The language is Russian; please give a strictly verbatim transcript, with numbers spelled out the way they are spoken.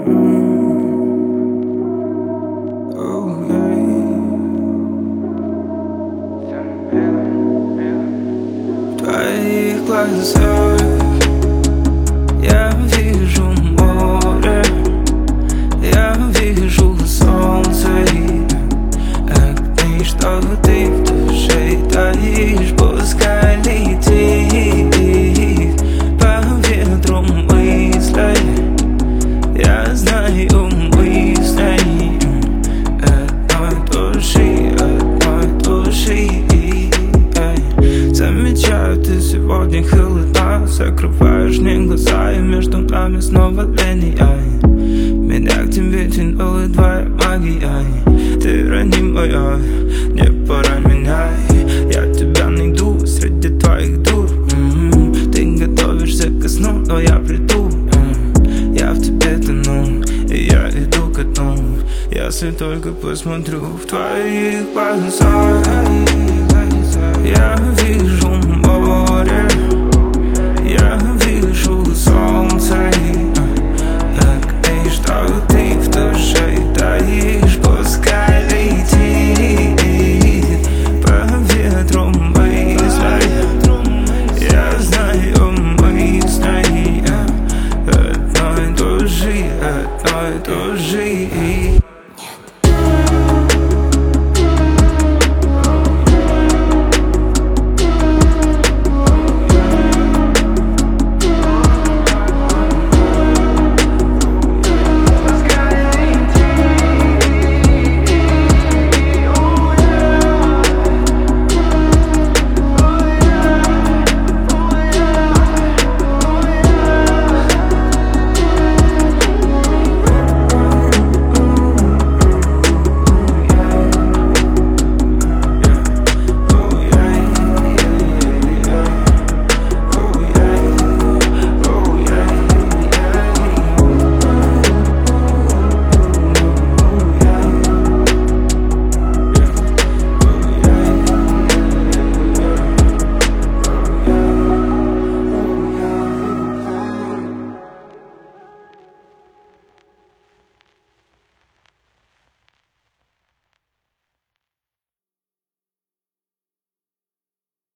В твоих глазах я вижу море, я вижу солнце и огни, что ты в душе таишь. Пускай летит по ветру мысли, я знаю мысли одной души, одной души. Замечаю, ты сегодня холодна, закрываешь мне глаза, и между нами снова линия. Меня к тебе тянула твоя магия. Ты ранимая, не пора меняй. Я тебя найду среди твоих дур. м-м. Ты готовишься ко сну, но я приду. м-м. Я в тебе тону, и я иду ко дну. Если только посмотрю в твоих глазах, я вижу море,